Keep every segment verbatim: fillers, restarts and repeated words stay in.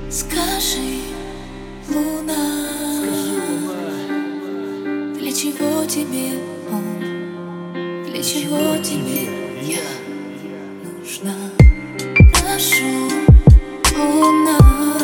Скажи, луна, для чего тебе он? Для чего тебе я нужна? Прошу, луна,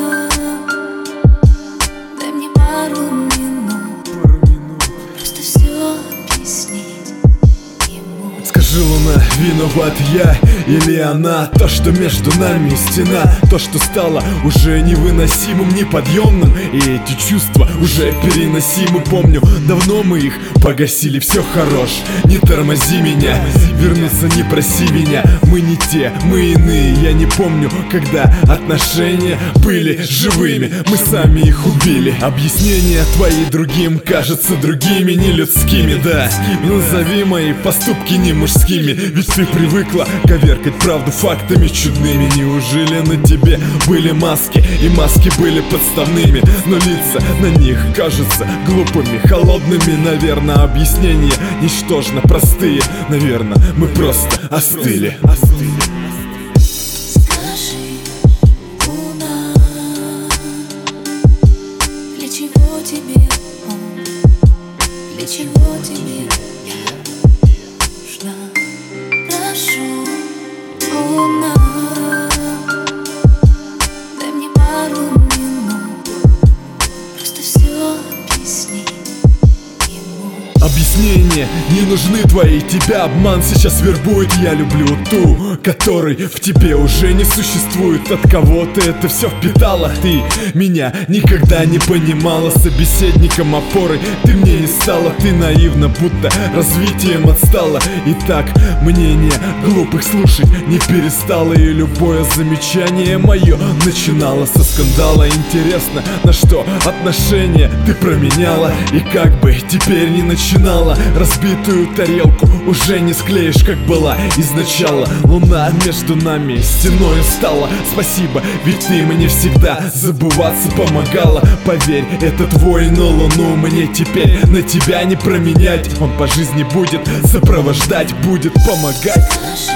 дай мне пару минут, просто все объяснить ему. Скажи, луна, виноват я или она? То, что между нами стена, то, что стало уже невыносимым, неподъемным, и эти чувства уже переносимы. Помню, давно мы их погасили, все хорош, не тормози меня, вернуться не проси меня. Мы не те, мы иные, я не помню, когда отношения были живыми, мы сами их убили. Объяснения твои другим кажутся другими, не людскими, да. Назови мои поступки не мужскими, ведь ты привыкла коверкать правду фактами чудными. Неужели на тебе были маски, и маски были подставными, но лица на них кажутся глупыми, холодными? Наверное, объяснения ничтожно простые, наверное, мы просто остыли. Скажи, луна, для чего тебе он? Для чего тебе я нужна? Прошу, луна, дай мне пару минут, просто все объяснить ему. Объяснения не нужны твои, тебя обман сейчас вербует. Я люблю ту, которой в тебе уже не существует. От кого ты это все впитала? Ты меня никогда не понимала, собеседником опорой ты мне не стала. Ты наивна, будто развитием отстала. И так мнение глупых слушать не перестала, и любое замечание мое начинало со скандала. Интересно, на что отношения ты променяла, и как бы теперь не начинала. Разбитую тарелку уже не склеишь, как была изначала. Луна между нами стеною стала. Спасибо, ведь ты мне всегда забываться помогала. Поверь, это твой, но луну мне теперь на тебя не променять. Он по жизни будет сопровождать, будет помогать.